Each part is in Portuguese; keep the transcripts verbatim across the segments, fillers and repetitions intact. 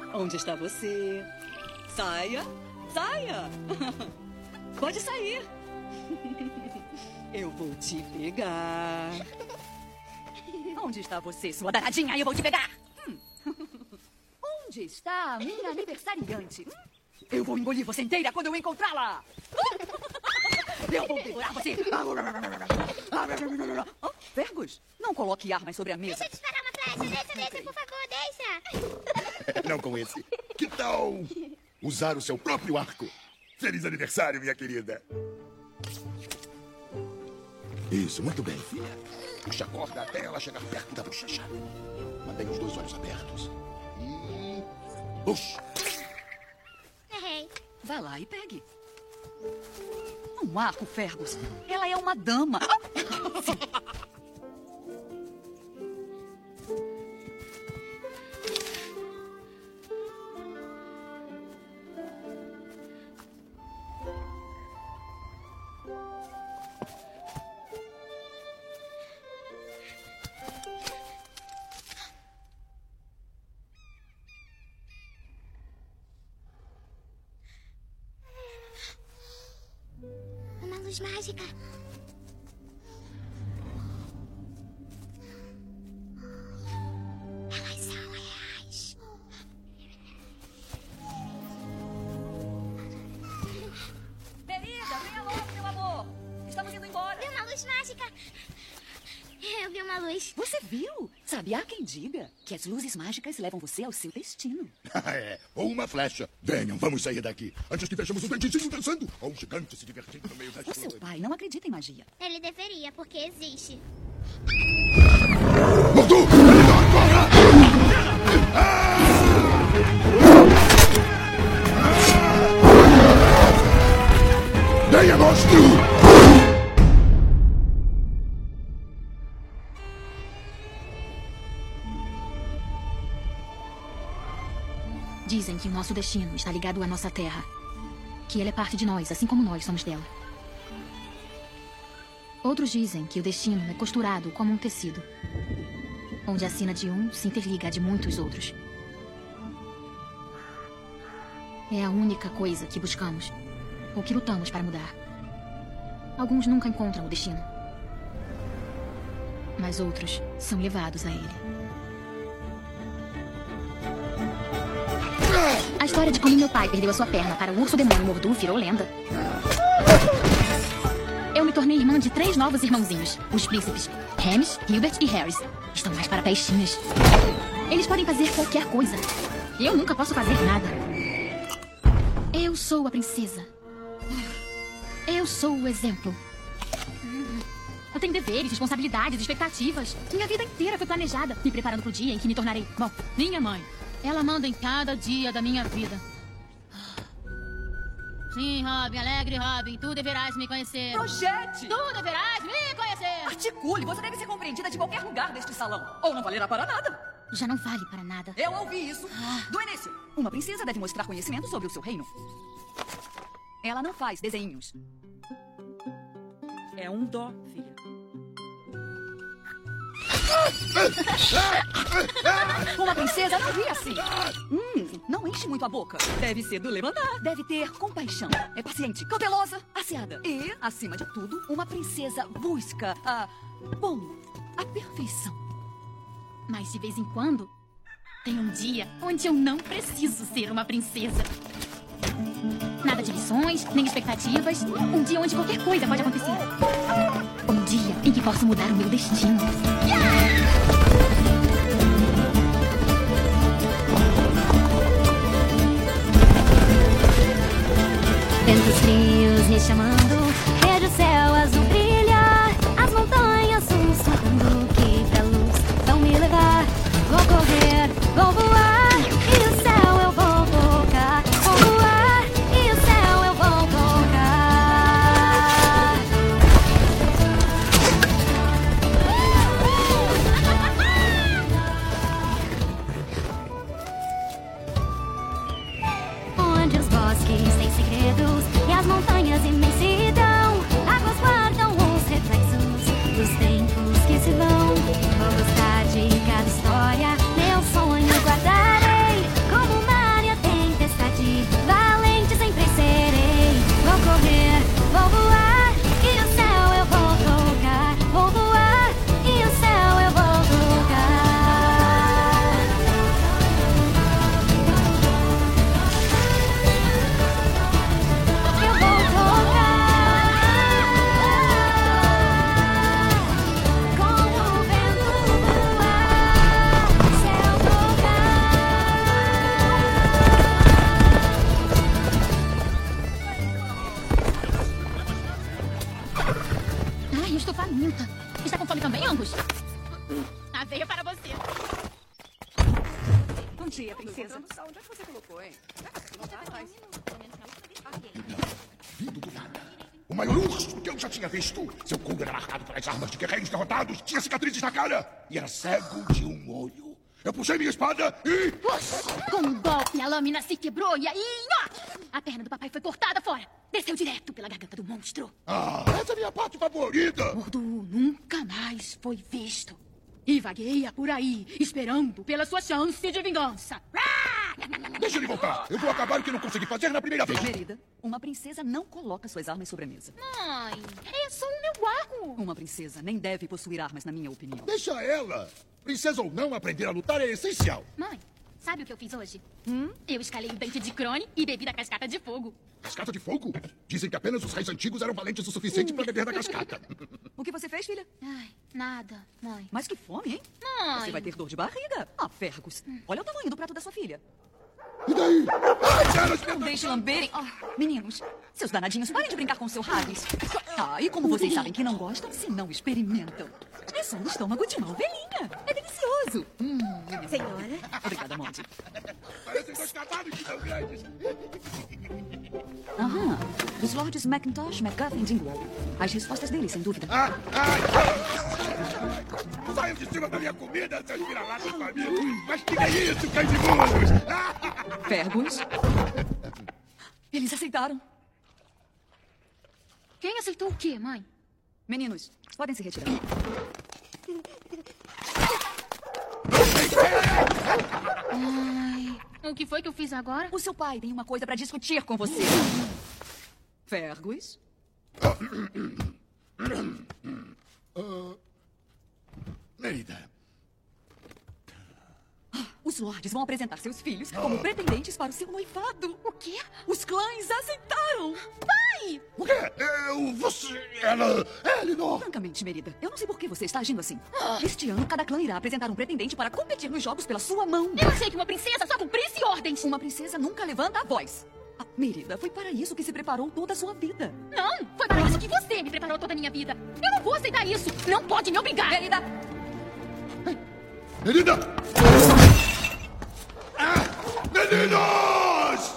Onde está você? Saia, saia. Pode sair. Eu vou te pegar. Onde está você, sua danadinha? Eu vou te pegar. Hum. Onde está a minha aniversariante? Eu vou engolir você inteira quando eu encontrá-la. Eu vou devorar você. Oh, Fergus, não coloque armas sobre a mesa. Deixa eu disparar uma flecha. Deixa, deixa, por favor, deixa. Não com esse. Que tal usar o seu próprio arco? Feliz aniversário, minha querida. Isso, muito bem, filha. Puxa a corda até ela chegar perto da bochecha. Mantenha os dois olhos abertos. E... puxa. Errei. Vá lá e pegue. Um arco, Fergus. Ela é uma dama. Uma luz mágica. Elas são reais. Querida, venha logo, meu amor. Estamos indo embora. Vi uma luz mágica. Eu vi uma luz. Você viu? Sabe, há quem diga que as luzes mágicas levam você ao seu destino. É, ou uma flecha. Venham, vamos sair daqui. Antes que fechemos o dentezinho dançando. Ou um gigante se divertindo no meio da O seu pai não acredita em magia. Ele deveria, porque existe. Mordu! Melhor, corra! Venha, monstro! Dizem que o nosso destino está ligado à nossa terra. Que ela é parte de nós, assim como nós somos dela. Outros dizem que o destino é costurado como um tecido, onde a sina de um se interliga à de muitos outros. É a única coisa que buscamos, ou que lutamos para mudar. Alguns nunca encontram o destino, mas outros são levados a ele. A história de como meu pai perdeu a sua perna para o urso demônio Mordu virou lenda. Eu me tornei irmã de três novos irmãozinhos. Os príncipes Hemis, Gilbert e Harris. Estão mais para pestinhas. Eles podem fazer qualquer coisa. Eu nunca posso fazer nada. Eu sou a princesa. Eu sou o exemplo. Eu tenho deveres, responsabilidades, expectativas. Minha vida inteira foi planejada, me preparando para o dia em que me tornarei... Bom, minha mãe. Ela manda em cada dia da minha vida. Sim, Robin, alegre Robin, tu deverás me conhecer. Projete! Tu deverás me conhecer. Articule, você deve ser compreendida de qualquer lugar deste salão. Ou não valerá para nada. Já não vale para nada. Eu ouvi isso do início. Uma princesa deve mostrar conhecimento sobre o seu reino. Ela não faz desenhos. É um dó, filha. Uma princesa não ri assim. Hum, não enche muito a boca. Deve ser do levantar. Deve ter compaixão. É paciente, cautelosa, aciada. E, acima de tudo, uma princesa busca a... bom, a perfeição. Mas de vez em quando, tem um dia onde eu não preciso ser uma princesa. Nada de missões, nem expectativas. Um dia onde qualquer coisa pode acontecer. Um dia em que posso mudar o meu destino. Ventos frios me chamando, vejo o céu azul brilhar, as montanhas sussurrando que pra luz vão me levar. Vou correr, vou voar, e o céu eu vou tocar. Vou voar, e o céu eu vou tocar. Onde os bosques têm segredos e as montanhas imensidão, águas guardam os reflexos dos tempos que se vão. Vou gostar de cada história, meu sonho guardarei como uma Faltando sal. Onde é que você colocou, hein? Não tá mais. Vindo do nada. O maior urso que eu já tinha visto. Seu couro era marcado pelas armas de guerreiros derrotados. Tinha cicatrizes na cara. E era cego de um olho. Eu puxei minha espada e... Com um golpe, a lâmina se quebrou e aí... Ó, a perna do papai foi cortada fora. Desceu direto pela garganta do monstro. Ah, essa é a minha parte favorita. Mordo nunca mais foi visto. E vagueia por aí, esperando pela sua chance de vingança. Deixa ele voltar. Eu vou acabar o que não consegui fazer na primeira vez. Merida, uma princesa não coloca suas armas sobre a mesa. Mãe, é só o meu arco. Uma princesa nem deve possuir armas, na minha opinião. Deixa ela. Princesa ou não, aprender a lutar é essencial. Mãe, sabe o que eu fiz hoje? Hum? Eu escalei o dente de Crone e bebi da cascata de fogo. Cascata de fogo? Dizem que apenas os reis antigos eram valentes o suficiente para beber da cascata. O que você fez, filha? Ai, nada, mãe. Mas que fome, hein? Mãe. Você vai ter dor de barriga. Ah, Fergus. Olha o tamanho do prato da sua filha. E daí? Ai, elas Não deixe lamberem. Ah, meninos, seus danadinhos, parem de brincar com seu Harris. Ah, e como vocês sabem que não gostam, se não experimentam. É só um estômago de uma ovelhinha. É delicioso. Hum, Senhora? Obrigada, Monty. Parecem dois cavalos que são grandes. Aham. Dos Lords McIntosh, McGuffin e Dingwall. As respostas deles, sem dúvida. Ah, ai, ai. Saiam de cima da minha comida, seus vira-latas famintos. Mas que é isso, cães imundos? Ah! Fergus? Eles aceitaram. Quem aceitou o quê, mãe? Meninos, podem se retirar. Ai, o que foi que eu fiz agora? O seu pai tem uma coisa pra discutir com você. Fergus? Uh, Merida. Os lords vão apresentar seus filhos como pretendentes para o seu noivado. O quê? Os clãs aceitaram. Pai! O quê? Eu, você, ela, Elinor. Francamente, Merida, eu não sei por que você está agindo assim. Este ano, cada clã irá apresentar um pretendente para competir nos jogos pela sua mão. Eu achei que uma princesa só cumprisse ordens. Uma princesa nunca levanta a voz. Ah, Merida, foi para isso que se preparou toda a sua vida. Não, foi para isso que você me preparou toda a minha vida. Eu não vou aceitar isso. Não pode me obrigar. Merida! Merida! Ah, meninos!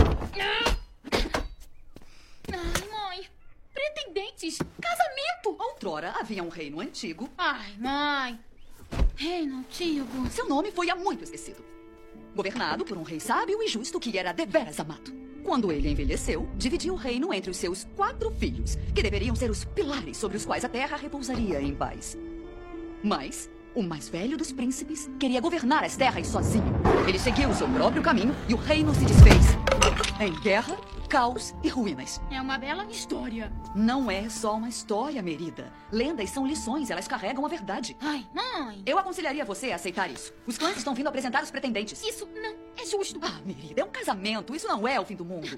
Ai, mãe. Pretendentes. Casamento. Outrora havia um reino antigo. Ai, mãe. Reino antigo. Seu nome foi há muito esquecido. Governado por um rei sábio e justo que era deveras amado. Quando ele envelheceu, dividiu o reino entre os seus quatro filhos, que deveriam ser os pilares sobre os quais a terra repousaria em paz. Mas o mais velho dos príncipes queria governar as terras sozinho. Ele seguiu o seu próprio caminho e o reino se desfez. Em guerra, caos e ruínas. É uma bela história. Não é só uma história, Merida. Lendas são lições, elas carregam a verdade. Ai, mãe. Eu aconselharia você a aceitar isso. Os clãs estão vindo apresentar os pretendentes. Isso não é justo. Ah, Merida, é um casamento. Isso não é o fim do mundo.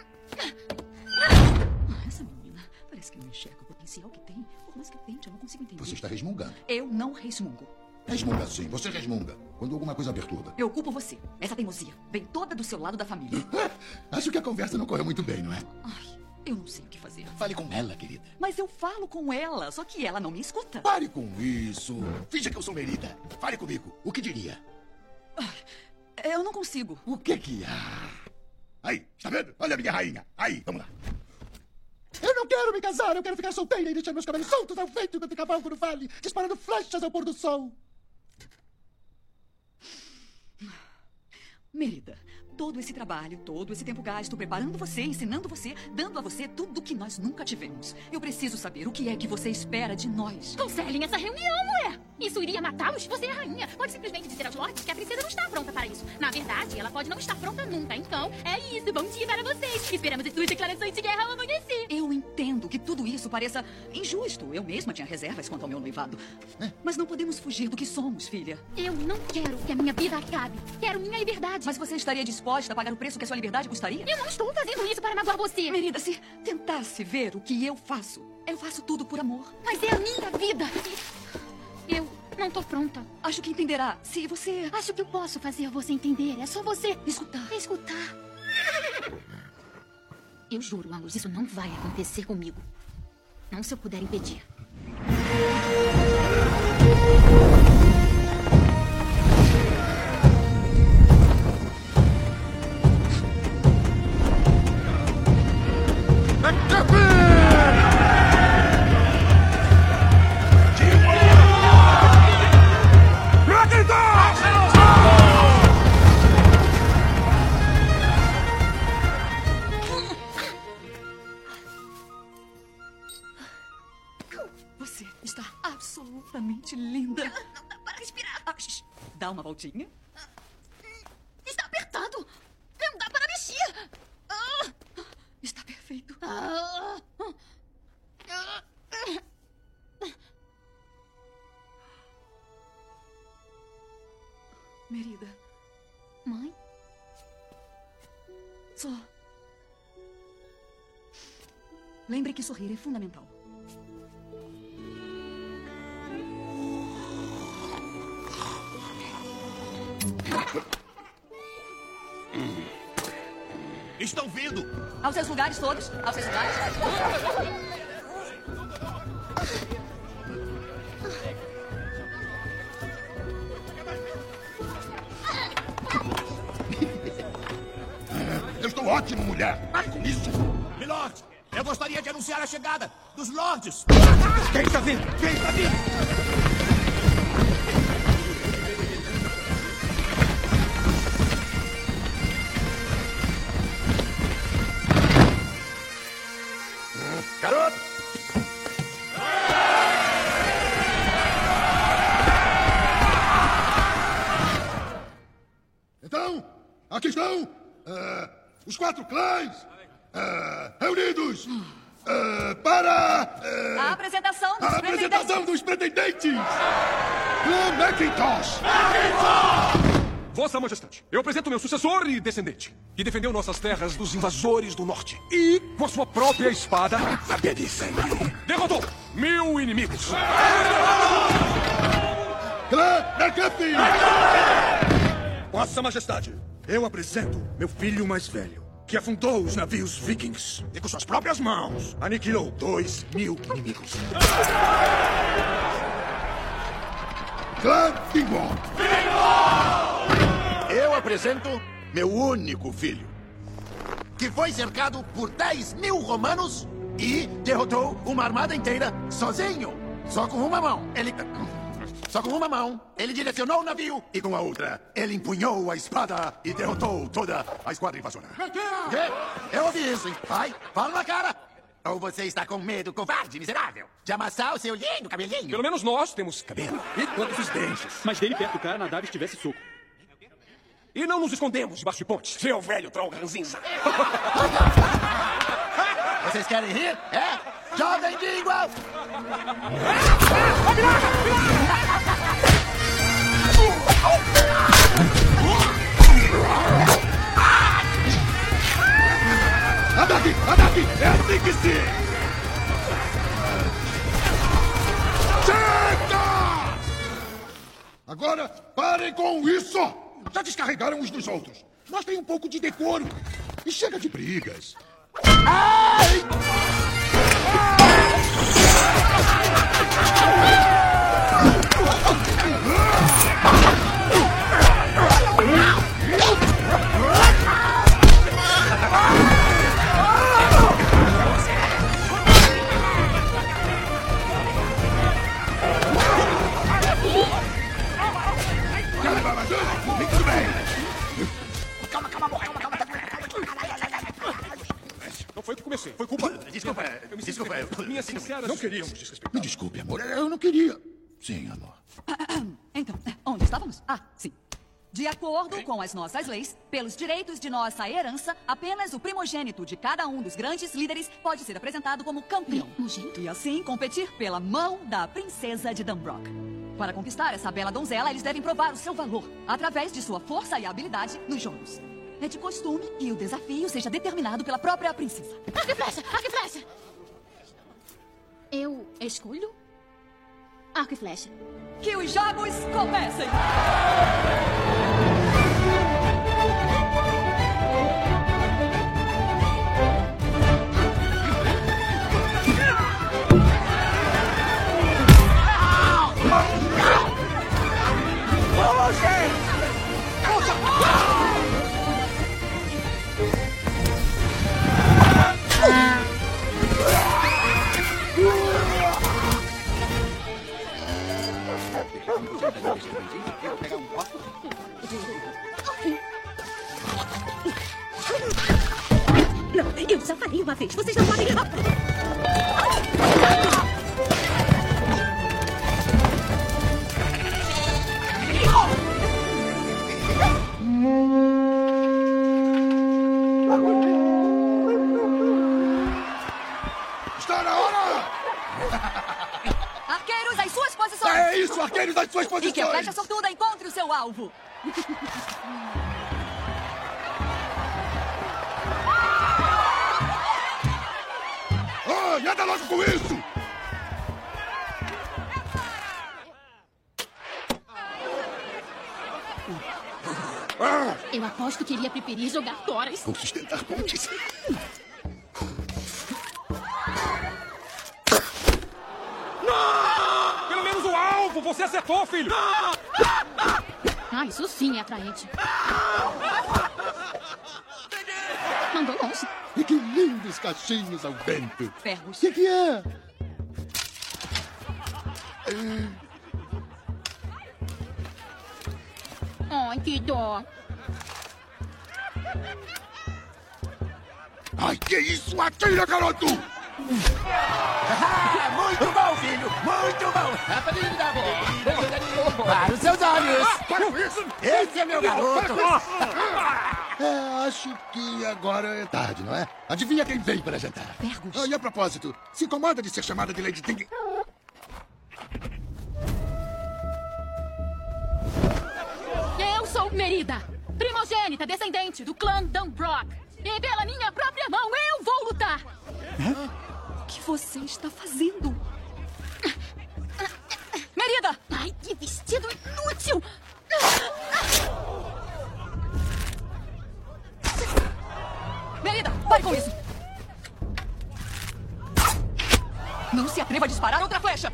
Ah, essa menina parece que não enxerga o potencial que tem. Por mais que eu tente, eu não consigo entender. Você está resmungando. Eu não resmungo. Resmunga sim, você resmunga. Quando alguma coisa perturba. Eu culpo você. Essa teimosia vem toda do seu lado da família. Acho que a conversa não correu muito bem, não é? Ai, eu não sei o que fazer. Fale com ela, querida. Mas eu falo com ela, só que ela não me escuta. Pare com isso. Finja que eu sou Merida. Fale comigo. O que diria? Eu não consigo. O que que há? Aí, está vendo? Olha a minha rainha. Aí, vamos lá. Eu não quero me casar, eu quero ficar solteira e deixar meus cabelos soltos ao vento enquanto cavalgo no vale, disparando flechas ao pôr do sol. Merida, todo esse trabalho, todo esse tempo gasto preparando você, ensinando você, dando a você tudo o que nós nunca tivemos. Eu preciso saber o que é que você espera de nós. Cancelem essa reunião, mulher. Isso iria matá-los? Você é a rainha. Pode simplesmente dizer aos lords que a princesa não está pronta para isso. Na verdade, ela pode não estar pronta nunca. Então, é isso. Bom dia para vocês. Esperamos as suas declarações de guerra ao amanhecer. Eu entendo que tudo isso pareça injusto. Eu mesma tinha reservas quanto ao meu noivado. Mas não podemos fugir do que somos, filha. Eu não quero que a minha vida acabe. Quero minha liberdade. Mas você estaria disposta a pagar o preço que a sua liberdade custaria? Eu não estou fazendo isso para magoar você. Merida, se tentasse ver o que eu faço, eu faço tudo por amor. Mas é a minha vida. Eu não tô pronta. Acho que entenderá se você... Acho que eu posso fazer você entender. É só você escutar. Escutar. Eu juro, Angus, isso não vai acontecer comigo. Não se eu puder impedir. Dá uma voltinha. Está apertado. Não dá para mexer. Ah. Está perfeito. Ah. Merida. Mãe? Só. Lembre que sorrir é fundamental. Estão vindo! Aos seus lugares todos. Aos seus lugares. Eu estou ótimo, mulher. Pare com isso. Milord, eu gostaria de anunciar a chegada dos Lords. Quem está vindo? Quem está vindo? Garoto! Então, aqui estão uh, os quatro clãs uh, reunidos uh, para uh, A apresentação dos a apresentação dos pretendentes. Clã Macintosh! Vossa Majestade, eu apresento meu sucessor e descendente, que defendeu nossas terras dos invasores do norte. E, com a sua própria espada, derrotou mil inimigos. Clã McAfee! Vossa Majestade, eu apresento meu filho mais velho, que afundou os navios vikings e com suas próprias mãos aniquilou dois mil inimigos. Clã Bingo! Eu apresento meu único filho, que foi cercado por dez mil romanos e derrotou uma armada inteira sozinho. Só com uma mão. Ele... Só com uma mão, ele direcionou o navio e com a outra, ele empunhou a espada e derrotou toda a esquadra invasora. Quê? Eu ouvi isso, hein? Vai, fala na cara. Ou você está com medo, covarde, miserável, de amassar o seu lindo cabelinho? Pelo menos nós temos cabelo. E todos os dentes. Mas dele perto do cara nadava e estivesse soco. E não nos escondemos debaixo de pontes, seu velho troll ranzinza. Vocês querem rir? É? Jovem língua! Anda aqui! Anda aqui! É assim que se... Chega! Agora, parem com isso! Já descarregaram uns dos outros. Nós temos um pouco de decoro. E chega de brigas. Ai! Muito bem. Calma, calma, calma, calma. Não foi que comecei, foi culpa... Desculpa, Eu me desculpa. Minha sincera... Não queríamos desrespeitar. Me desculpe, amor. Eu não queria. Sim, amor. Então, onde estávamos? Ah, sim. De acordo com as nossas leis, pelos direitos de nossa herança, apenas o primogênito de cada um dos grandes líderes pode ser apresentado como campeão. Primogênito? E assim competir pela mão da princesa de Dunbrock. Para conquistar essa bela donzela, eles devem provar o seu valor, através de sua força e habilidade nos jogos. É de costume que o desafio seja determinado pela própria princesa. Arco e flecha! Arco e flecha! Eu escolho? Arco e flecha. Que os jogos comecem! Não, eu já falei uma vez. Vocês não podem... arqueiros às suas E que a posições! flecha sortuda encontre o seu alvo. Ai, anda logo com isso! Ah, Eu aposto que iria preferir jogar toras. vou sustentar pontes. Pelo menos o alvo! Você acertou, filho! Ah, isso sim é atraente. Mandou longe. E que lindos cachinhos ao vento! Ferros. O que, que é? Ai, que dó. Ai, que isso? Atira, garoto! Ah, muito bom, filho! Muito bom! Para os seus olhos! Para com isso! Esse é meu garoto! É, acho que agora é tarde, não é? Adivinha quem veio para jantar? Fergus. Ah, e a propósito, se incomoda de ser chamada de Lady Ting... Eu sou Merida, primogênita, descendente do clã Dunbrock. E pela minha própria mão eu vou lutar. O que você está fazendo? Merida! Ai, que vestido inútil. Merida, pare com isso! Não se atreva a disparar outra flecha!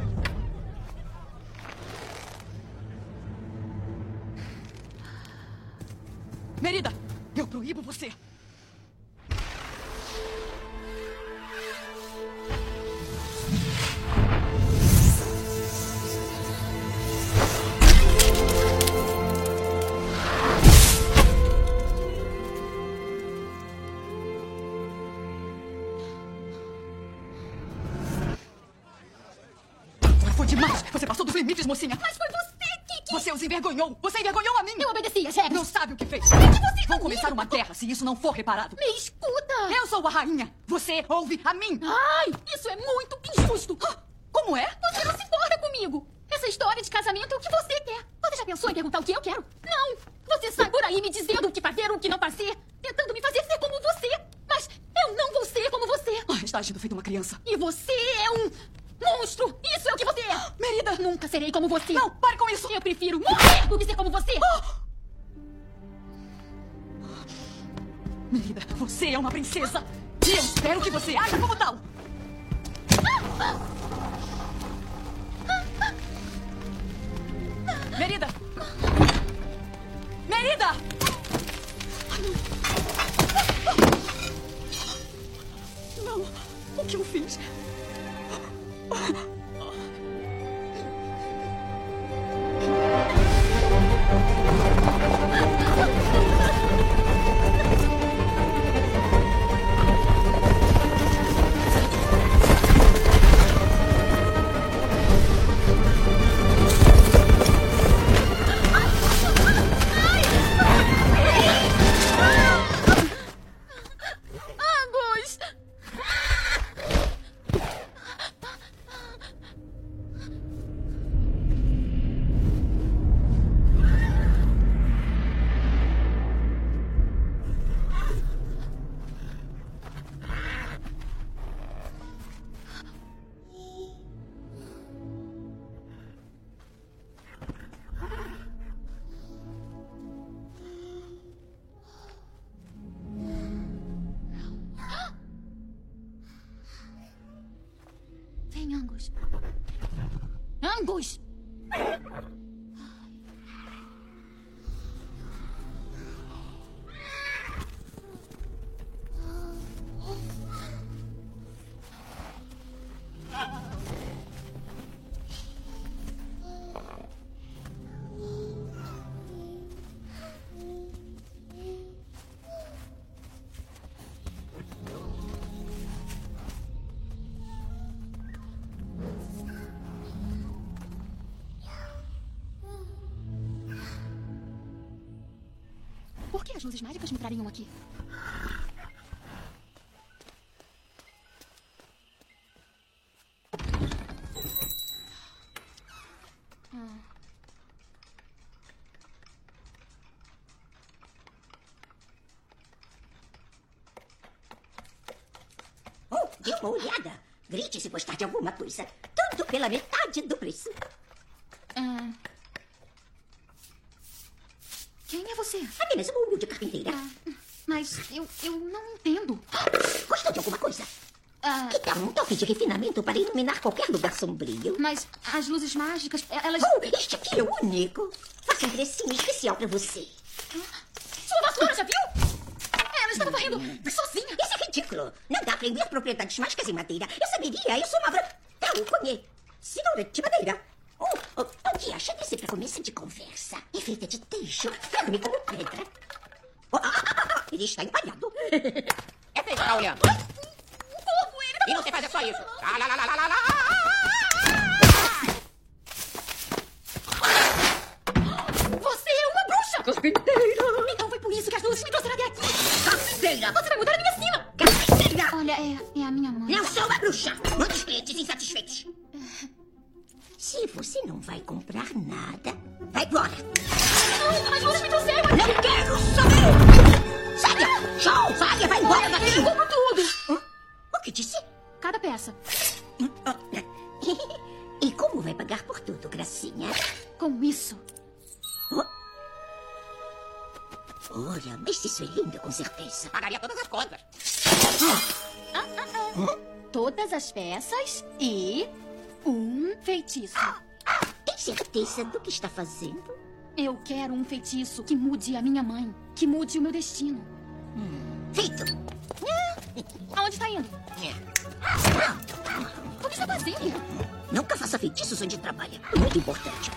Merida, eu proíbo você! Foi demais! Você passou dos limites, mocinha! Mas foi você que... que... Você os envergonhou! Você envergonhou a mim! Eu obedeci às regras. Não sabe o que fez! O que você Vão comigo? começar uma guerra se isso não for reparado! Me escuta! Eu sou a rainha! Você ouve a mim! Ai, isso é muito injusto! Ah, como é? Você não se importa comigo! Essa história de casamento é o que você quer! Você já pensou em perguntar o que eu quero? Não! Você sai por aí me dizendo o que fazer, o que não fazer, tentando me fazer ser como você! Mas eu não vou ser como você! Ah, está agindo feito uma criança! E você é um monstro! Isso é o que você é! Merida! Nunca serei como você! Não, pare com isso! Eu prefiro morrer do que ser como você! Merida, você é uma princesa! E eu espero que você haja como tal! Merida! Merida! Não! O que eu fiz? Angus! Vem, Angus. Angus! Por que as luzes mágicas me trariam aqui? Dê uma olhada. Grite se gostar de alguma coisa. Tudo pela metade do preço. Ah... Quem é você? Apenas uma humilde carpinteira. Ah, mas eu, eu não entendo. Gostou de alguma coisa? Ah, Que tal um toque de refinamento para iluminar qualquer lugar sombrio? mas as luzes mágicas, elas... Oh, este aqui é o único. Faça um precinho especial para você. Sua vassoura, já viu? Ela estava varrendo sozinha. Isso é ridículo. Não dá para vender propriedades mágicas em madeira. Eu saberia, eu sou uma... vra- Eu conheço. Senhora de madeira. Oh, oh, o que acha desse para começo de conversa? É feita de teixo, firme como pedra. Oh, ah, ah, ah, ele está empalhado. É feio ficar olhando. O corpo, ele tá... E não sei fazer só isso. Lá, lá, lá, lá, lá, lá. Você é uma bruxa! Carpinteira! Então foi por isso que as luzes me trouxeram até aqui. Carpinteira! Você vai mudar a minha sina! Carpinteira! Olha, é, é a minha mãe. Não sou uma bruxa! Muitos clientes insatisfeitos. Se você não vai comprar nada, vai embora. As luzes me trouxeram aqui. Não quero saber! Saia! Show! Saia! Vai embora daqui! Eu compro tudo. O que disse? Cada peça. E como vai pagar por tudo, gracinha? Com isso. Ora, mas isso é lindo, com certeza. Pagaria todas as contas. Ah, ah, ah. Todas as peças e um feitiço. Tem certeza do que está fazendo? Eu quero um feitiço que mude a minha mãe, que mude o meu destino. Feito! Aonde está indo? O que está fazendo? Nunca faça feitiços onde trabalha. Muito importante.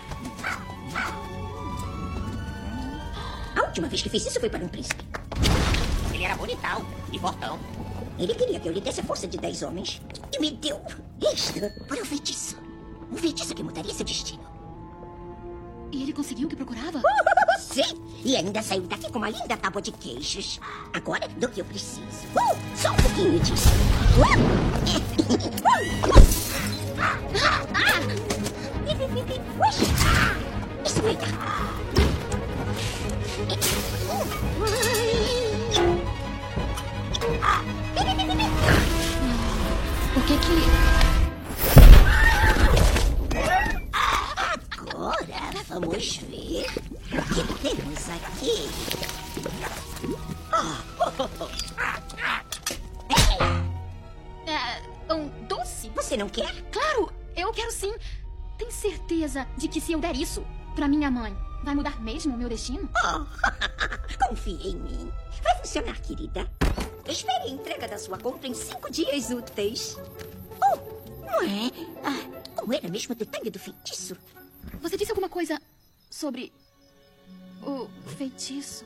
A última vez que fiz isso foi para um príncipe. Ele era bonitão e fortão. Ele queria que eu lhe desse a força de dez homens. E me deu isto para um feitiço. Um feitiço que mudaria seu destino. E ele conseguiu o que procurava? Sim! E ainda saiu daqui com uma linda tábua de queixos. Agora, do que eu preciso. Uh, só um pouquinho disso. Isso vai dar. O que que... Agora, vamos ver o que temos aqui. É, um doce? Você não quer? Claro, eu quero sim. Tem certeza de que se eu der isso pra minha mãe, vai mudar mesmo o meu destino? Oh, confie em mim. Vai funcionar, querida. Espere a entrega da sua compra em cinco dias úteis. Oh, não é? Ah, como era mesmo o detalhe do feitiço? Você disse alguma coisa sobre o feitiço?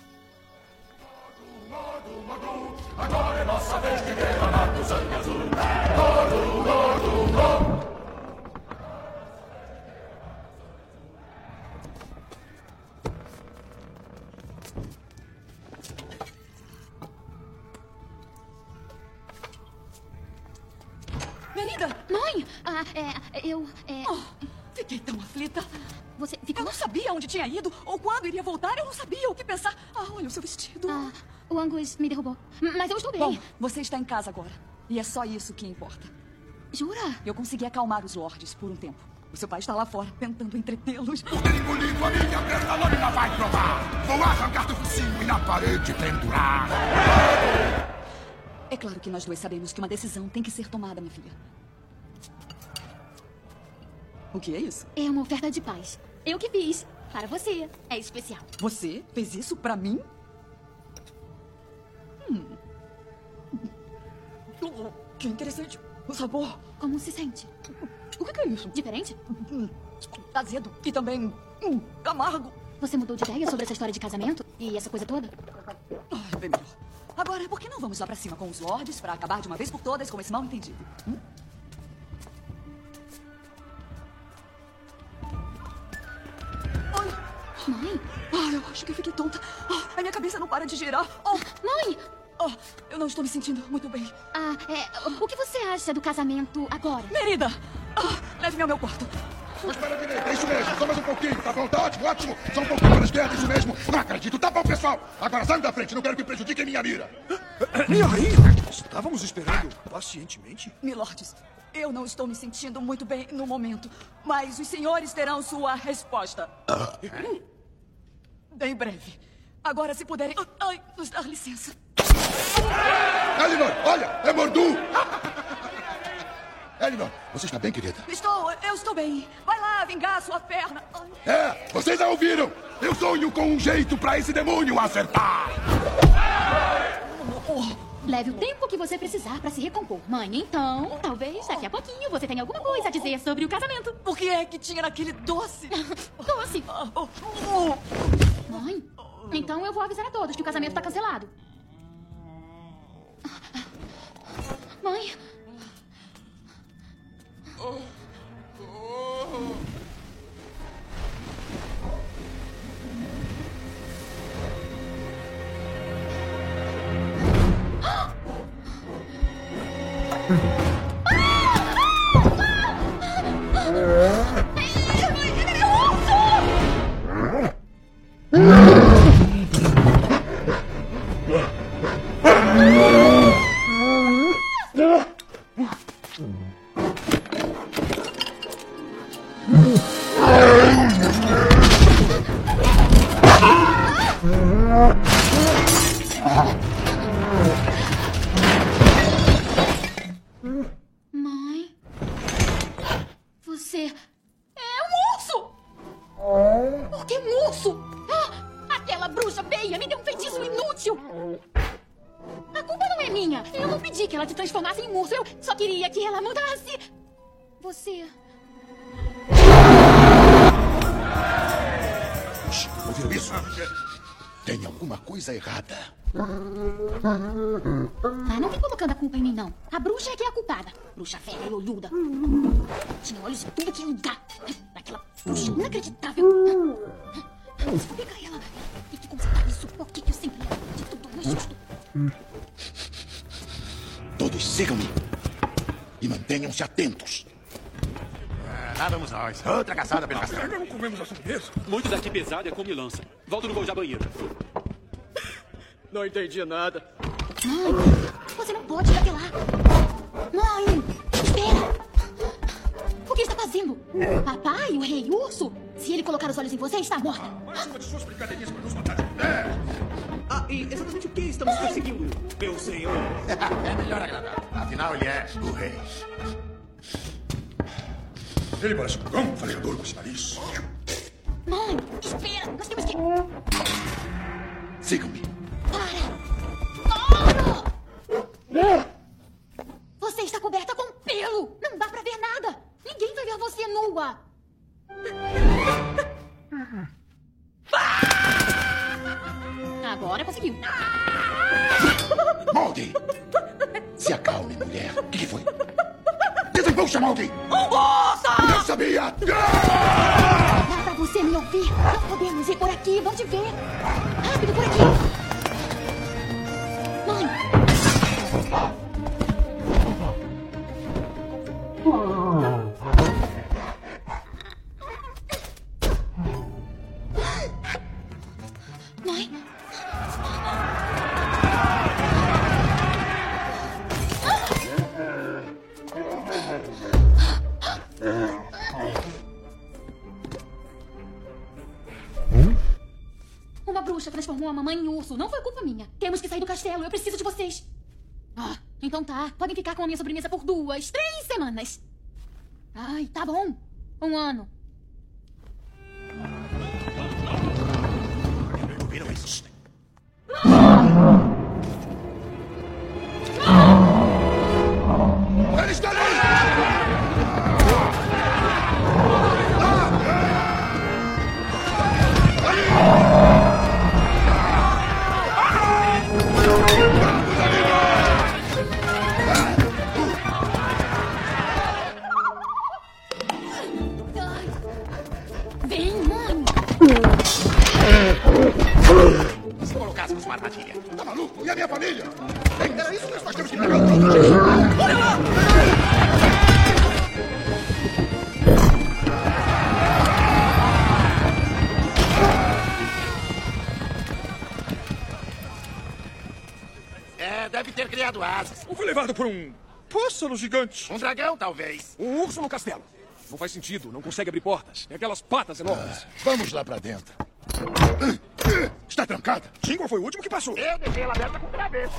Agora é nossa vez de derramar do sangue azul. Modo, modo, modo. Merida! Mãe! Ah, é, eu... É... Oh, fiquei tão aflita. Você ficou... Eu não sabia onde tinha ido ou quando iria voltar. Eu não sabia o que pensar. Ah, olha o seu vestido. Ah, o Angus me derrubou. Mas eu estou bem. Bom, você está em casa agora. E é só isso que importa. Jura? Eu consegui acalmar os lordes por um tempo. O seu pai está lá fora, tentando entretê-los. O engolido a minha preta lâmina vai provar. Vou arrancar do focinho e na parede pendurar. É claro que nós dois sabemos que uma decisão tem que ser tomada, minha filha. O que é isso? É uma oferta de paz. Eu que fiz. Para você. É especial. Você fez isso pra mim? Hum. Que interessante. O sabor. Como se sente? O que é isso? Diferente? Azedo. E também hum, amargo. Você mudou de ideia sobre essa história de casamento? E essa coisa toda? Ah, bem melhor. Agora, por que não vamos lá pra cima com os lordes pra acabar de uma vez por todas com esse mal-entendido? Hum? Mãe? Ah, eu acho que eu fiquei tonta. Ah, a minha cabeça não para de girar. Oh, mãe! Oh, eu não estou me sentindo muito bem. Ah, é... O que você acha do casamento agora? Merida! Ah, leve-me ao meu quarto. Mas para a direita, é isso mesmo. Só mais um pouquinho, tá bom? Tá ótimo, ótimo. Só um pouquinho para a esquerda, isso mesmo. Não acredito. Tá bom, pessoal. Agora saiam da frente, não quero que prejudiquem minha mira. Minha rainha, estávamos esperando pacientemente. Milordes, eu não estou me sentindo muito bem no momento, mas os senhores terão sua resposta. Ah. Bem breve. Agora, se puderem... Ai, nos dar licença. Elinor, olha, é Mordu. Elinor, você está bem, querida? Estou, eu estou bem. Vai lá vingar sua perna. Ai. É, vocês já ouviram? Eu sonho com um jeito pra esse demônio acertar. Leve o tempo que você precisar pra se recompor. Mãe, então, talvez daqui a pouquinho você tenha alguma coisa a dizer sobre o casamento. O que é que tinha naquele doce? Doce? Mãe, então eu vou avisar a todos que o casamento tá cancelado. Mãe... Mãe, você é um urso! Por que um urso? Ah, aquela bruxa feia me deu um feitiço inútil! A culpa não é minha. Eu não pedi que ela te transformasse em um urso. Eu só queria que ela mudasse. Você... Ouviram isso? Tem alguma coisa errada. Ah, não vem colocando a culpa em mim, não. A bruxa é que é a culpada. Bruxa velha e olhuda. Tinha olhos em tudo que é lugar. Aquela bruxa inacreditável. Se for pegar ela, tem que consertar isso. Por que eu sempre levo de tudo no susto? Todos sigam-me. E mantenham-se atentos. Lá vamos nós. Outra caçada pelo castelo. Ainda não comemos a sobremesa? Muito daqui pesado é come lança. Volto no gol da banheira. Não entendi nada. Mãe, você não pode ir até lá. Mãe, espera. O que está fazendo? Papai, o rei urso? Se ele colocar os olhos em você, está morta. Mais uma de suas brincadeirinhas para nos matar. Ah, e exatamente o que estamos perseguindo, meu senhor? É melhor agradar. Afinal, ele é o rei. Ele parece um cão fareador com esse nariz. Mãe, espera. Nós temos que... Sigam-me. Para! Você está coberta com pelo. Não dá pra ver nada. Ninguém vai ver você nua. Agora conseguiu. Moldy! Se acalme, mulher. O que, que foi? Desembucha, Moldy! Um urso! Eu sabia! Dá pra você me ouvir? Nós podemos ir por aqui. Vão te ver. Rápido, por aqui. Mãe. Mãe. Uma bruxa transformou a mamãe em urso. Não foi culpa minha. Temos que sair do castelo. Eu preciso de vocês. Ah, então tá. Podem ficar com a minha sobremesa por duas, três semanas. Ai, tá bom. Um ano. Ouviram isso? Ele está ali! Vem, mãe! Se colocássemos uma armadilha. Tá maluco? E a minha família? Bem, era isso mesmo. Nós temos que pegar o troço de... Olha lá! É, deve ter criado asas. Ou foi levado por um pássaro gigante? Um dragão, talvez. Um urso no castelo. Não faz sentido, não consegue abrir portas. Tem aquelas patas enormes. Ah, vamos lá pra dentro. Está trancada. Sim, foi o último que passou. Eu deixei ela aberta com cabeça.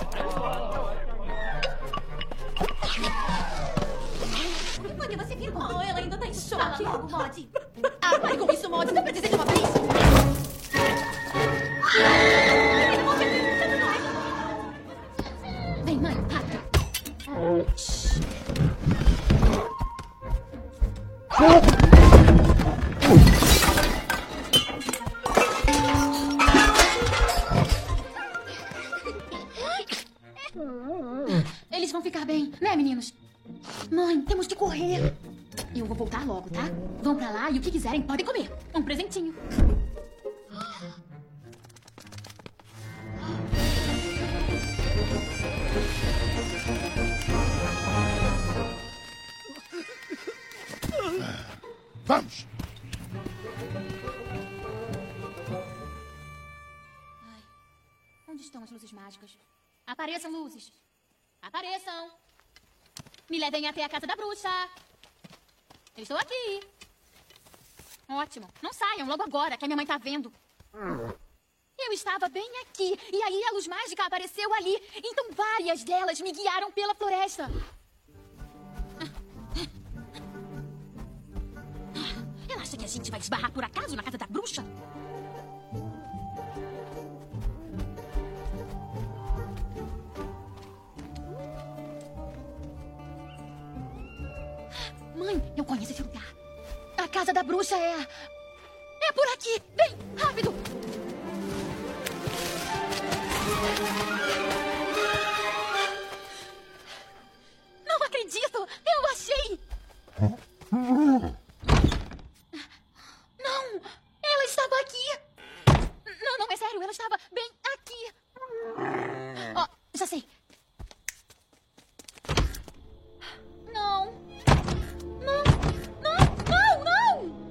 Quando você virou? Oh, ela ainda tá em choque. Logo, Mod. Ah, pare com isso, Mod. Dá pra dizer de uma vez? Vem, mãe, rápido. Eles vão ficar bem, né, meninos? Mãe, temos que correr. Eu vou voltar logo, tá? Vão pra lá e o que quiserem podem comer. Um presentinho. Vamos! Ai, onde estão as luzes mágicas? Apareçam, luzes. Apareçam. Me levem até a casa da bruxa. Eu estou aqui. Ótimo. Não saiam logo agora, que a minha mãe tá vendo. Eu estava bem aqui. E aí a luz mágica apareceu ali. Então várias delas me guiaram pela floresta. Ela acha que a gente vai esbarrar por acaso na casa da bruxa? Mãe, eu conheço esse lugar. A casa da bruxa é... É por aqui. Vem, rápido. Não acredito. Eu achei. Não, ela estava aqui. Não, não, é sério. Ela estava bem aqui. Ó, oh, já sei. Não. Não, não, não, não!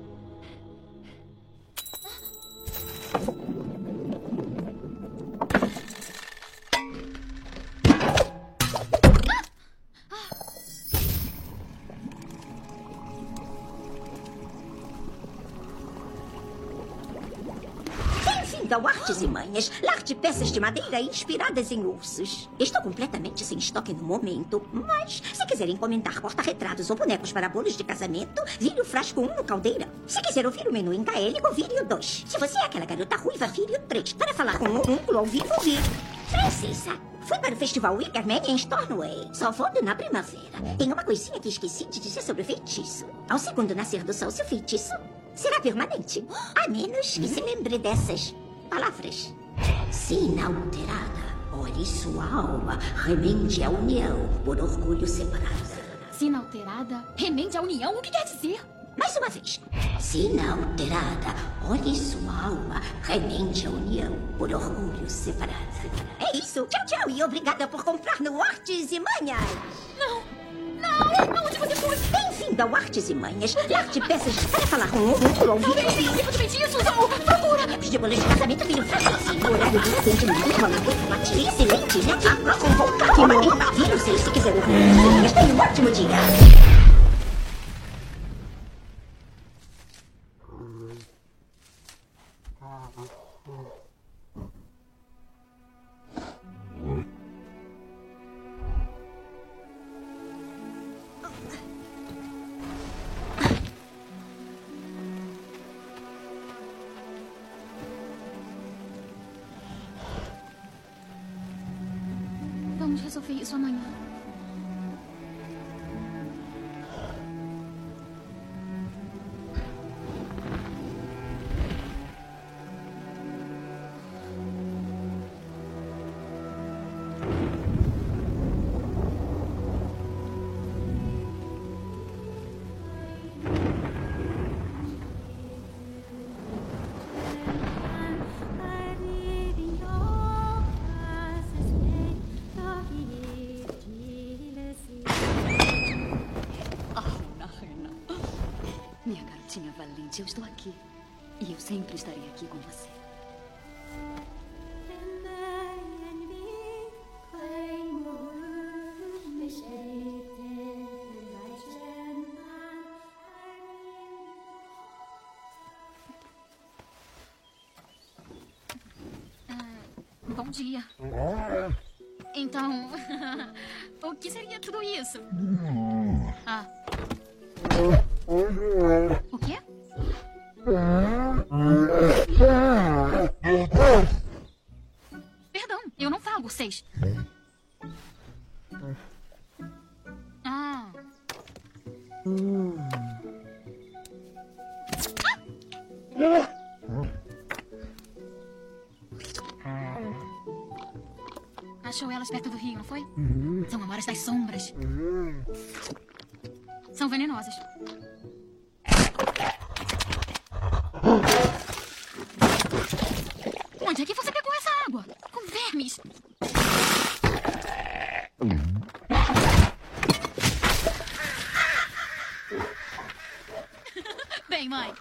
Bem-vindo ao Artes e Manhas, lar de peças de madeira inspiradas em ursos. Estou completamente sem estoque no momento, mas se quiser encomendar porta-retratos ou bonecos para bolos de casamento, vire o frasco um no Caldeira. Se quiser ouvir o menu em gaélico, vire o dois. Se você é aquela garota ruiva, vire o três. Para falar com um homúnculo ao vivo, vire. Princesa, fui para o festival Wickerman em Stornoway. Só volto na primavera. Tem uma coisinha que esqueci de dizer sobre o feitiço. Ao segundo nascer do sol, seu feitiço será permanente. A menos que se lembre dessas palavras. Se inalterada, olhe sua alma, remende a união por orgulho separada. Se inalterada, remende a união, o que quer dizer? Mais uma vez. Se inalterada, olhe sua alma, remende a união por orgulho separada. É isso. Tchau, tchau e obrigada por comprar no Artes e Manhas. Não, não, aonde você foi? Bem-vindo ao Artes e Manhas, lar de peças para falar com um homúnculo ao vivo. Talvez tenha um tipo de feitiço, não, procura. Os de bolas de casamento viram fracasso. O horário de atendimento, uma lagoa excelente, né? Aprovam voltar de novo. Vira seis se quiser ouvir. Tenha um ótimo dia. Vamos resolver isso amanhã. Eu estou aqui. E eu sempre estarei aqui com você. dia. Então, o que seria tudo isso? Ah. O quê? Perdão, eu não falo seis. Ah. Achou elas perto do rio, não foi? Uhum. São amoras das sombras. Uhum. São venenosas. Onde é que você pegou essa água? Com vermes. Bem, mãe.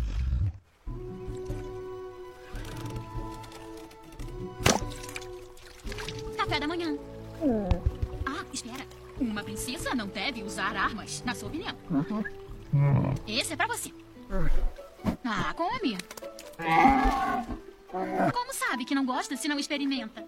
Café da manhã. Ah, espera. Uma princesa não deve usar armas, na sua opinião. Esse é pra você. Ah, come. Como sabe que não gosta se não experimenta?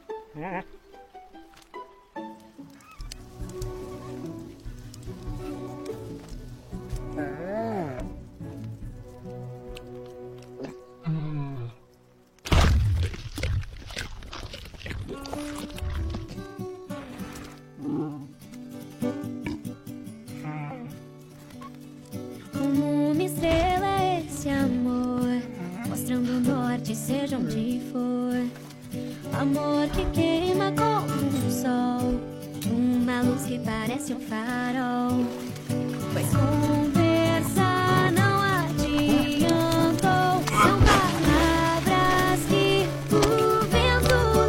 Como uma estrela é esse amor, mostrando o norte, seja onde for. Amor que queima como um sol, uma luz que parece um farol. Pois conversar não adiantou, são palavras que o vento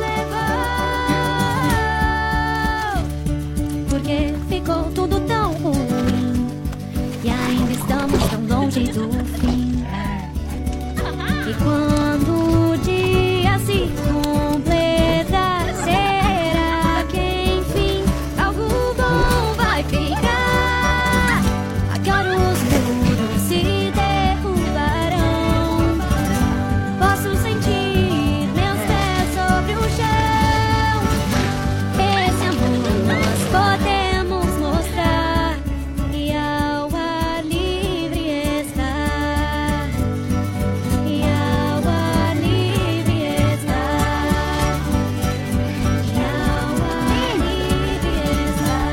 levou. Porque ficou tudo tão ruim e ainda estamos tão longe do fim. E quando o dia se completar, será que enfim algo bom vai ficar? Agora os muros se derrubarão. Posso sentir meus pés sobre o chão. Esse amor nós podemos mostrar e ao ar livre estar. E ao ar livre estar. E ao ar livre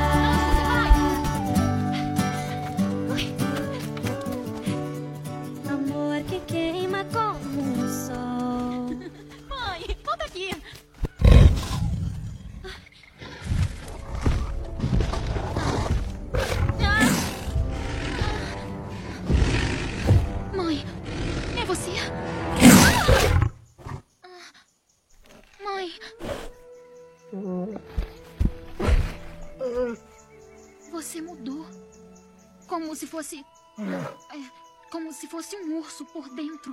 estar. Amor que queima como um sol. Mãe, volta aqui. Mãe, é você? Mãe. Você mudou. Como se fosse... é, como se fosse um urso por dentro.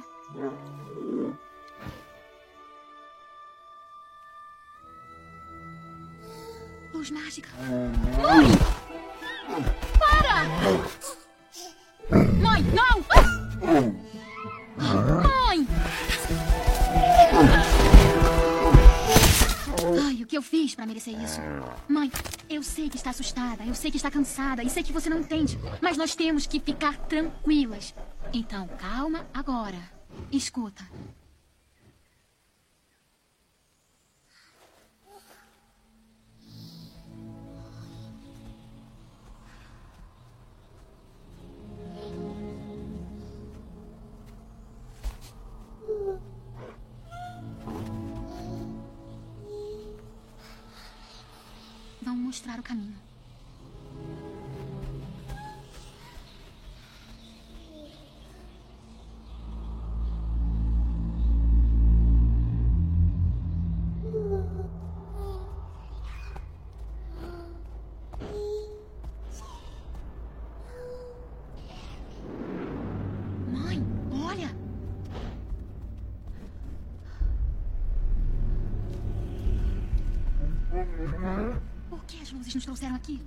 Luz mágica. Mãe! Para! Mãe, não! Mãe! Ai, o que eu fiz pra merecer isso? Mãe, eu sei que está assustada, eu sei que está cansada e sei que você não entende, mas nós temos que ficar tranquilas. Então, calma agora. Escuta. Vão mostrar o caminho. Mãe, olha! Por que as luzes nos trouxeram aqui?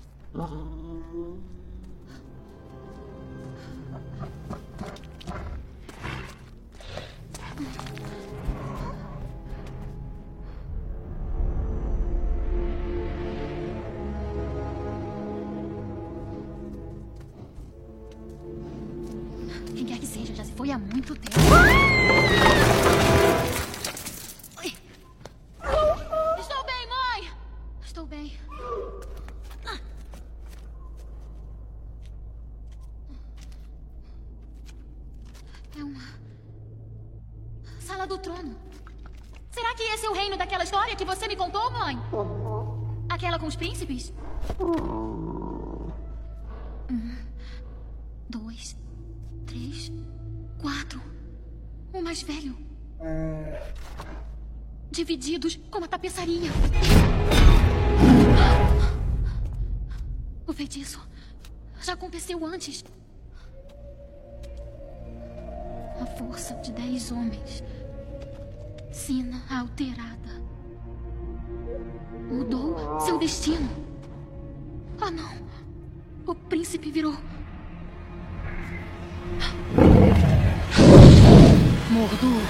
foi há muito tempo. Estou bem, mãe! Estou bem. É uma... Sala do Trono. Será que esse é o reino daquela história que você me contou, mãe? Aquela com os príncipes? Um, dois, três, quatro. O mais velho. Divididos com a tapeçaria. O feitiço já aconteceu antes. A força de dez homens. Sina alterada. Mudou seu destino. Ah, não. O príncipe virou... Mordo.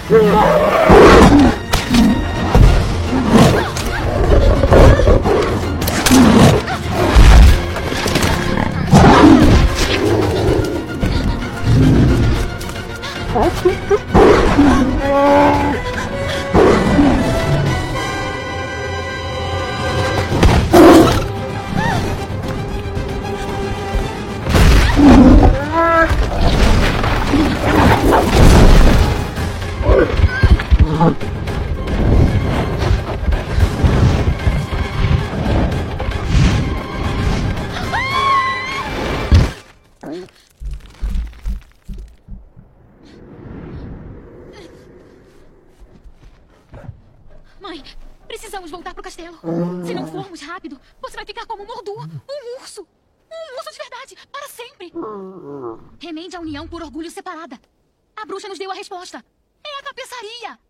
Mãe, precisamos voltar pro castelo. Se não formos rápido, você vai ficar como um mordu, um urso. Um urso de verdade, para sempre. Remende a união por orgulho separada. A bruxa nos deu a resposta. É a tapeçaria.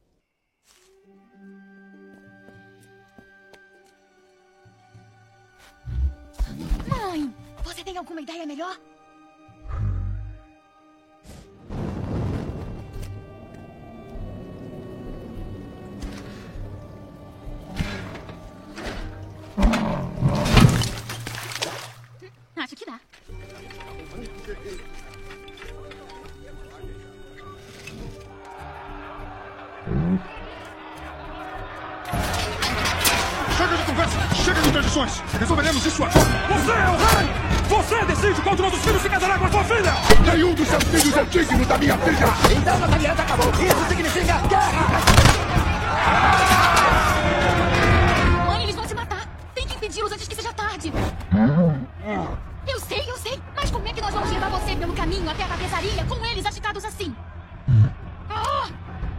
Mãe, você tem alguma ideia melhor? Acho que dá. Chega de conversa! Chega de tradições! Resolveremos isso agora! Você é o rei! Você decide qual de nossos filhos se casará com a sua filha! Nenhum dos seus filhos é digno da minha filha! Então nossa aliança acabou! Isso significa guerra! Mãe, eles vão se matar! Tem que impedi-los antes que seja tarde! Eu sei, eu sei! Mas como é que nós vamos levar você pelo caminho até a tapeçaria com eles agitados assim? Ah!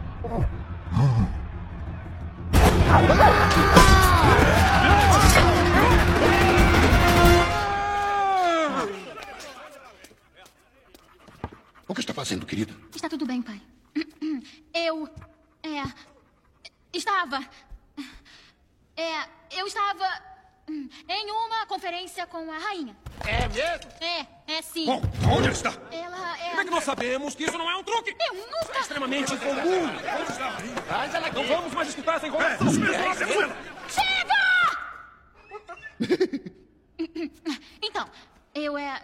O que está fazendo, querida? Está tudo bem, pai. Eu... É... Estava... É... Eu estava... Em uma conferência com a rainha. É mesmo? É, é sim. Bom, onde ela está? Ela é... Como é que nós sabemos que isso não é um truque? Eu nunca... É extremamente incomum. Onde está a rainha? Traz ela aqui. Não vamos mais escutar essa enrolação. É, isso mesmo, nós temos ela. Chega! Então, eu é...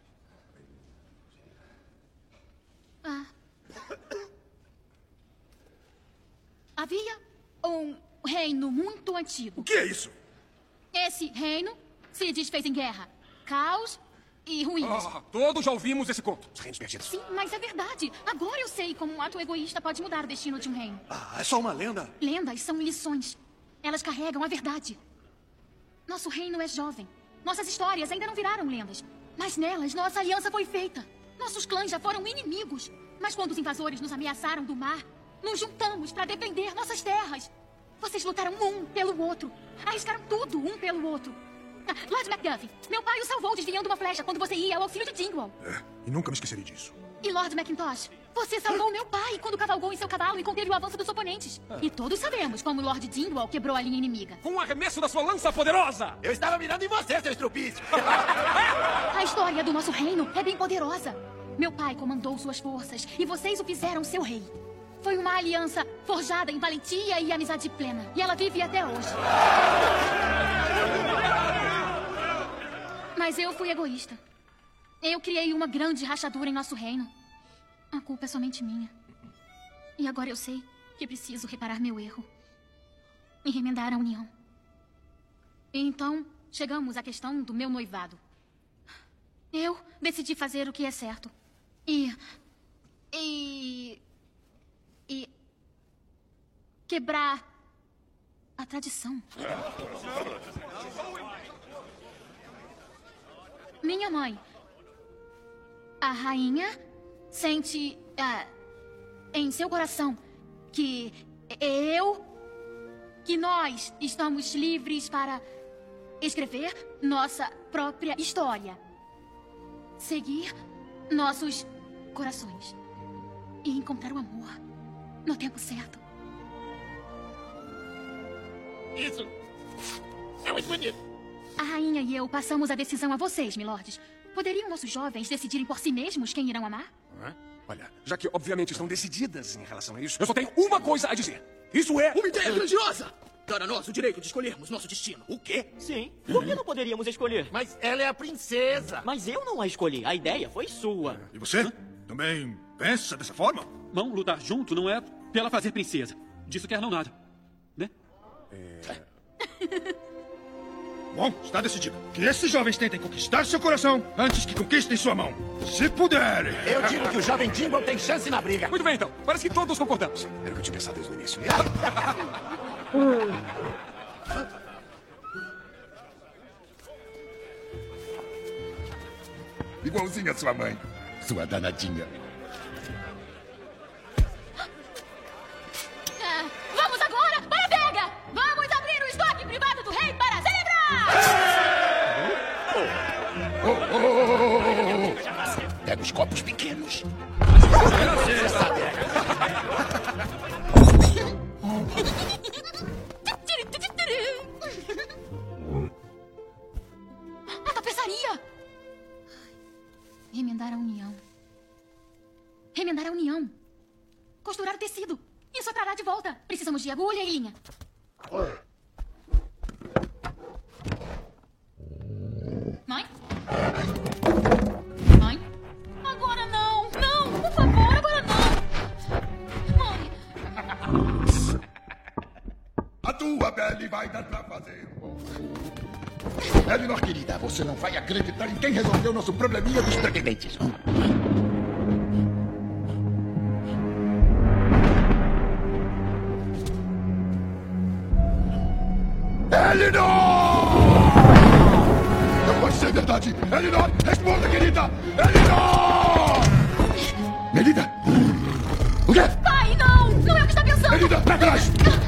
Ah. Havia um reino muito antigo. O que é isso? Esse reino se desfez em guerra, caos e ruínas. Ah, todos já ouvimos esse conto. Os reinos perdidos. Sim, mas é verdade. Agora eu sei como um ato egoísta pode mudar o destino de um reino. Ah, é só uma lenda? Lendas são lições. Elas carregam a verdade. Nosso reino é jovem. Nossas histórias ainda não viraram lendas. Mas nelas, nossa aliança foi feita. Nossos clãs já foram inimigos. Mas quando os invasores nos ameaçaram do mar, nos juntamos para defender nossas terras. Vocês lutaram um pelo outro. Arriscaram tudo um pelo outro. Ah, Lord Macduff, meu pai o salvou desviando uma flecha quando você ia ao auxílio de Dingwall. É, e nunca me esquecerei disso. E Lord Macintosh, você salvou meu pai quando cavalgou em seu cavalo e conteve o avanço dos oponentes. E todos sabemos como Lord Dingwall quebrou a linha inimiga. Com um arremesso da sua lança poderosa! Eu estava mirando em você, seu estrupício! A história do nosso reino é bem poderosa. Meu pai comandou suas forças e vocês o fizeram seu rei. Foi uma aliança forjada em valentia e amizade plena. E ela vive até hoje. Mas eu fui egoísta. Eu criei uma grande rachadura em nosso reino. A culpa é somente minha. E agora eu sei que preciso reparar meu erro e remendar a união. E então, chegamos à questão do meu noivado. Eu decidi fazer o que é certo. E... E... E... quebrar a tradição. Minha mãe, a rainha, sente uh, em seu coração que eu, que nós estamos livres para escrever nossa própria história, seguir nossos corações e encontrar o amor no tempo certo. Isso é muito bonito. A rainha e eu passamos a decisão a vocês, milordes. Poderiam nossos jovens decidirem por si mesmos quem irão amar? Hã? Olha, já que obviamente estão decididas em relação a isso, eu só tenho uma coisa a dizer. Isso é... Uma ideia grandiosa! Dar a nós o direito de escolhermos nosso destino. O quê? Sim. Por que não poderíamos escolher? Mas ela é a princesa. Mas eu não a escolhi. A ideia foi sua. E você? Hã? Também pensa dessa forma? Não, lutar junto não é pela fazer princesa. Disso quer não nada. Né? É... Bom, está decidido. Que esses jovens tentem conquistar seu coração antes que conquistem sua mão. Se puderem. Eu digo que o jovem Jingle tem chance na briga. Muito bem, então. Parece que todos concordamos. Era o que eu tinha pensado desde o início. Igualzinha a sua mãe, sua danadinha. Ah, vamos agora para a Vega! Vamos abrir o estoque privado do rei para celebrar! Oh, oh, oh, oh, oh. Pega os copos pequenos. A tapeçaria! Remendar a união. Remendar a união. Costurar o tecido. Isso trará de volta. Precisamos de agulha e linha. Mãe? Mãe? Agora não! Não! Por favor, agora não! Mãe! A tua pele vai dar pra fazer. Elinor, querida, você não vai acreditar em quem resolveu nosso probleminha dos pretendentes. Elinor! Não pode ser verdade! Elinor, responda, querida! Elinor! Melida! O quê? Pai, não! Não é o que está pensando! Melida, pra trás!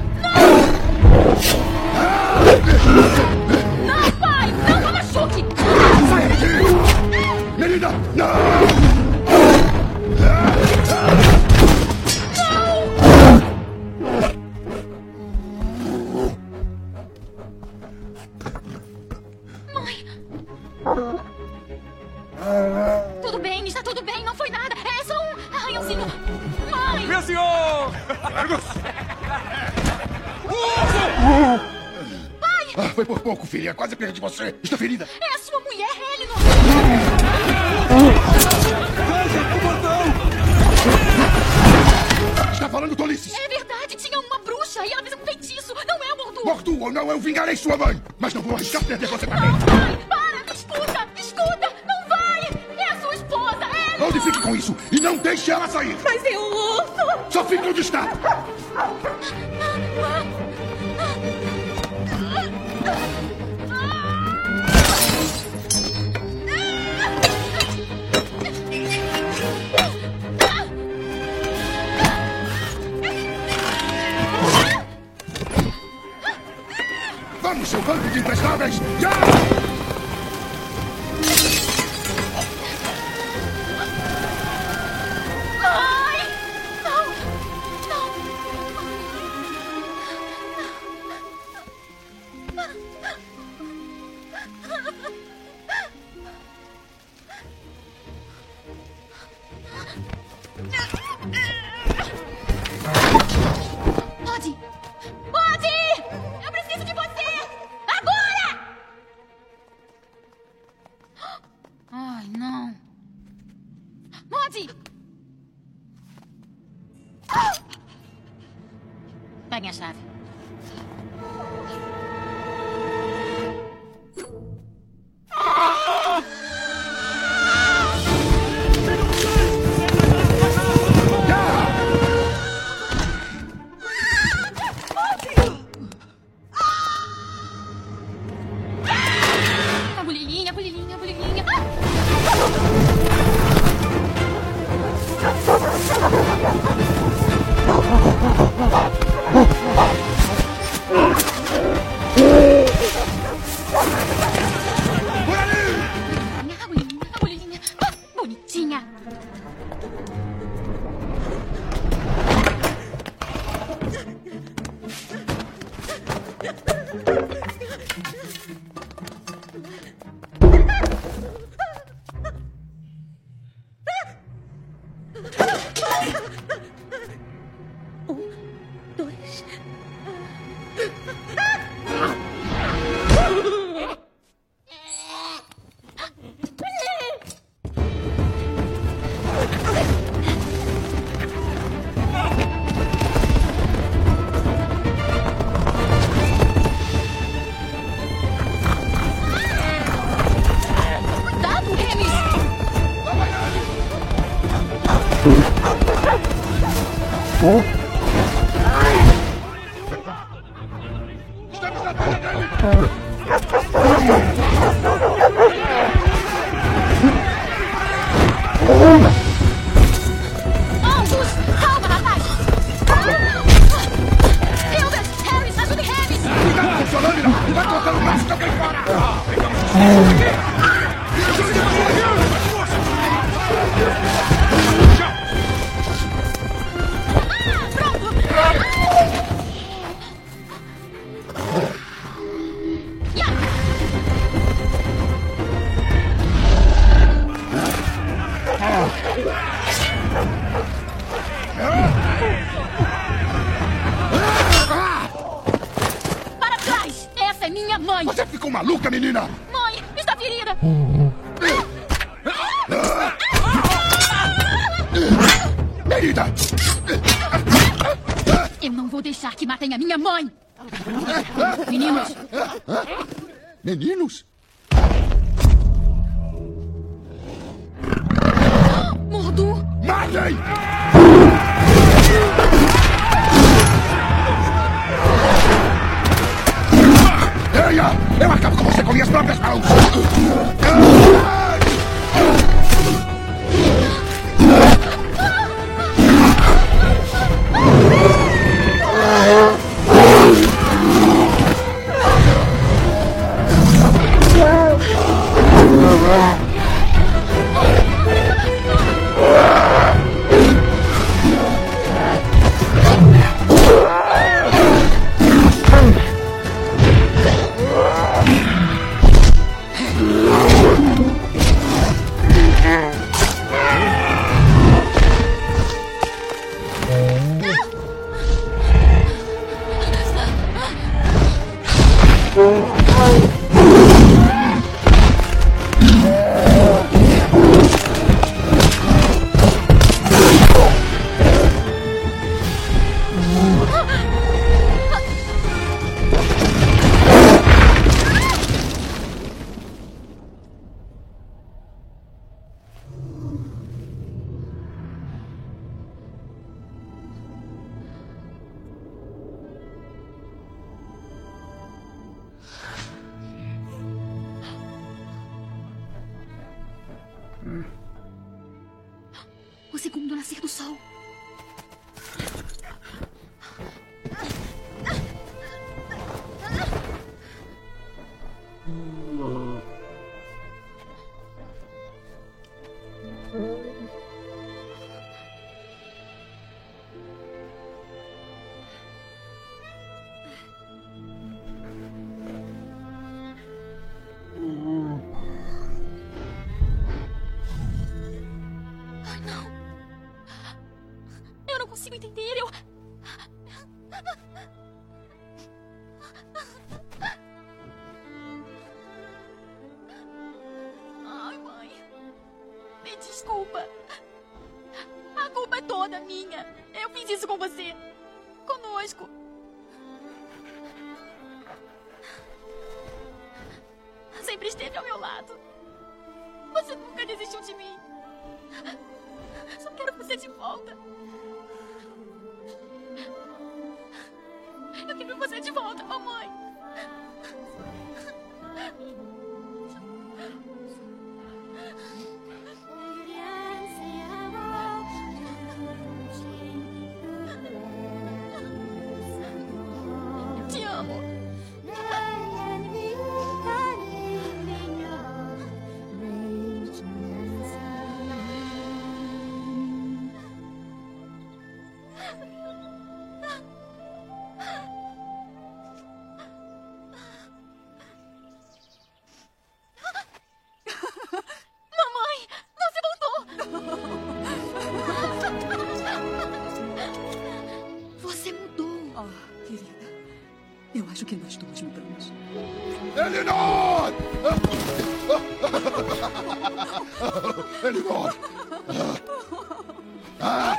Não, pai! Não, não machuque! Sai daqui! Melida, não! Tudo bem, está tudo bem, não foi nada. É só um arranhãozinho. Mãe! Meu senhor! Pai! Ah, foi por pouco, filha. Quase perdi você. Estou ferida. É a sua mulher, Elinor! Fecha o portão! Está falando tolices! É verdade, tinha uma bruxa e ela fez um feitiço. Não é o Mortu! Mortu ou não, eu vingarei sua mãe! Mas não vou arriscar perder você pra mim! Não, pai! Para! Me escuta! Me escuta! Não vai! É a sua esposa, Elinor! Onde fique com isso e não deixe ela sair! Mas eu ouço! Só fica onde está! Vamos, seu bando de imprestáveis! Já! Mãe! Não! Não! Pode! Pode! Eu preciso de você! Agora! Ai, não. Pode! minha chave. A bolilhinha, a bolilhinha, a bolilhinha. A bolilhinha, a bolilhinha. Ah, bonitinha. Um, dois. Cuidado, Remis! Ambos! Calma, rapaz! Hilbert! Harris! Ajude Harris! Cuidado, Solâmina! Vai colocando o braço também fora! Para trás! Essa é minha mãe! Você ficou maluca, menina? Mãe, está ferida! Merida! Eu não vou deixar que matem a minha mãe! Meninos! Meninos? Mordu! Matem! Eia! Eu acabo com você com minhas próprias mãos! O segundo nascer do sol. Ai, não. Eu não consigo entender. Eu... Ai, mãe. Me desculpa. A culpa é toda minha. Eu fiz isso com você. Conosco. sempre esteve ao meu lado. Você nunca desistiu de mim. Só quero você de volta. Eu quero você de volta, mamãe. Te amo. Mamãe, você voltou. Você mudou. Oh, querida. Eu acho que nós todos mudamos. Elinor! Elinor! Ah!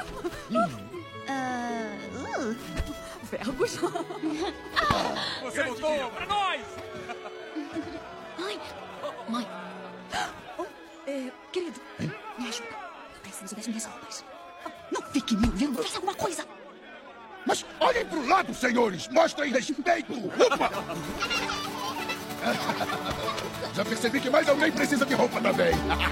Uh, Verbos? Você voltou pra nós! Mãe! Mãe! Oh, é, querido, me ajuda. Eu preciso das minhas roupas. Não fique me olhando, faça alguma coisa. Mas olhem pro lado, senhores! Mostrem respeito! Opa! Já percebi que mais alguém precisa de roupa também.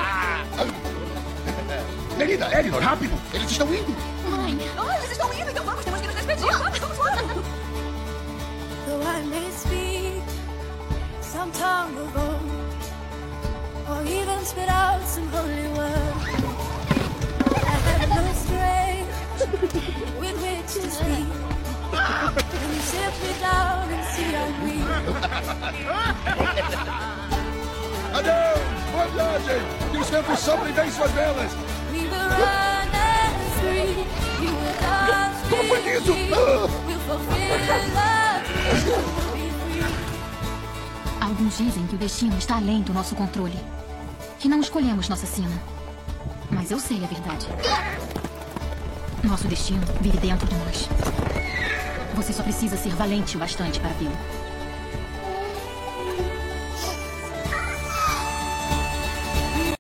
Querida, Elinor, rápido! Eles estão indo! Mãe! Oh, eles estão indo, então vamos, temos que nos despedir. Vamos, vamos, vamos. Though I may speak some tongue of gold, or even spit out some holy word, I have no strength with which to speak. When you sit me down and see I weep. Adeus! Boa viagem! Que os tempos soprem bem suas velas! We will run as free. You will dance Como foi with isso? me. We'll fulfill love. Alguns dizem que o destino está além do nosso controle. Que não escolhemos nossa sina. Mas eu sei a verdade. Nosso destino vive dentro de nós. Você só precisa ser valente o bastante para vê-lo.